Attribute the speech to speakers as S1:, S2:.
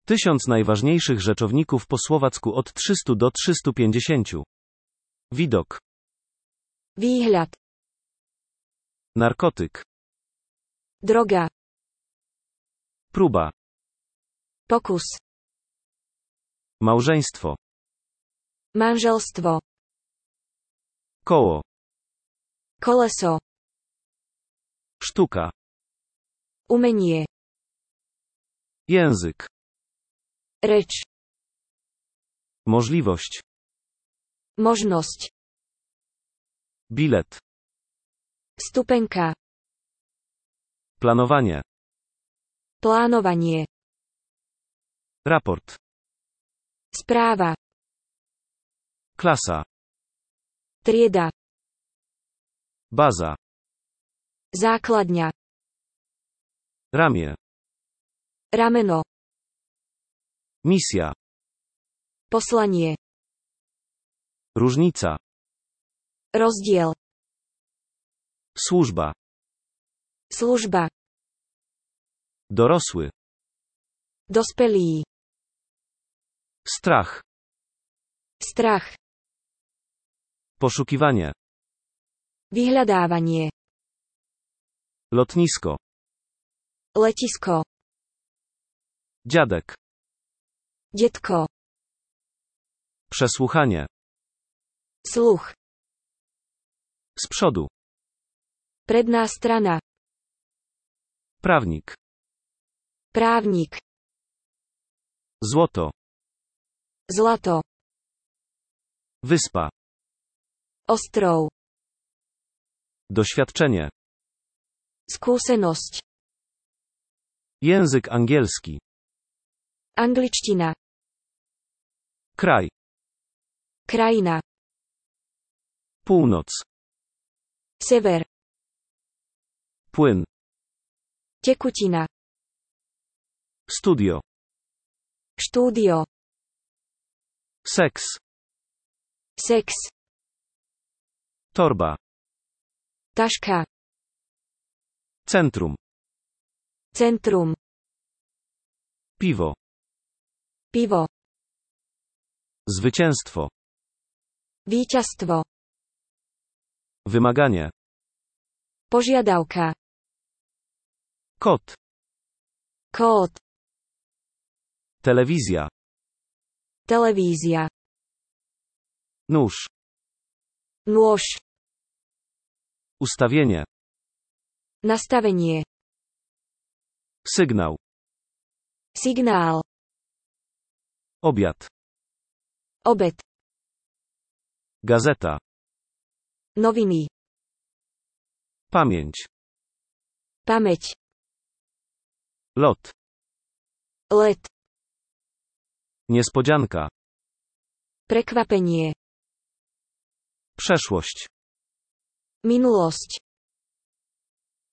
S1: 1000 najważniejszych rzeczowników po słowacku od 300 do 350. Widok.
S2: Výhľad.
S1: Narkotyk.
S2: Droga.
S1: Próba.
S2: Pokus.
S1: Małżeństwo.
S2: Manželstvo.
S1: Koło.
S2: Koleso.
S1: Sztuka.
S2: Umenie.
S1: Język.
S2: Reč.
S1: Możliwość.
S2: Možnosť.
S1: Bilet.
S2: Stupenka.
S1: Planowanie.
S2: Plánovanie.
S1: Raport.
S2: Správa.
S1: Klasa.
S2: Trieda.
S1: Baza.
S2: Základňa.
S1: Ramię.
S2: Rameno.
S1: Misja.
S2: Poslanie.
S1: Różnica.
S2: Rozdiel.
S1: Służba.
S2: Služba.
S1: Dorosły.
S2: Dospelý.
S1: Strach.
S2: Strach.
S1: Poszukiwanie.
S2: Vyhľadávanie.
S1: Lotnisko.
S2: Letisko.
S1: Dziadek.
S2: Detko.
S1: Przesłuchanie.
S2: Sluch.
S1: Z przodu.
S2: Predná strana.
S1: Prawnik.
S2: Právnik.
S1: Złoto.
S2: Zlato.
S1: Wyspa.
S2: Ostrov.
S1: Doświadczenie.
S2: Skúsenosť.
S1: Język angielski.
S2: Angličtina.
S1: Kraj.
S2: Krajina.
S1: Północ.
S2: Sever.
S1: Płyn.
S2: Tekutina.
S1: Studio.
S2: Štúdio.
S1: Seks.
S2: Sex.
S1: Torba.
S2: Taška.
S1: Centrum.
S2: Centrum.
S1: Piwo.
S2: Pivo.
S1: Zwycięstwo.
S2: Víťazstvo.
S1: Wymaganie.
S2: Požiadavka.
S1: Kod.
S2: Kód.
S1: Telewizja.
S2: Televízia.
S1: Nóż.
S2: Nôž.
S1: Ustawienie.
S2: Nastavenie.
S1: Sygnał.
S2: Signál.
S1: Obiad.
S2: Obed.
S1: Gazeta.
S2: Noviny.
S1: Pamięć.
S2: Pamäť.
S1: Lot.
S2: Let.
S1: Niespodzianka.
S2: Prekvapenie.
S1: Przeszłość.
S2: Minulosť.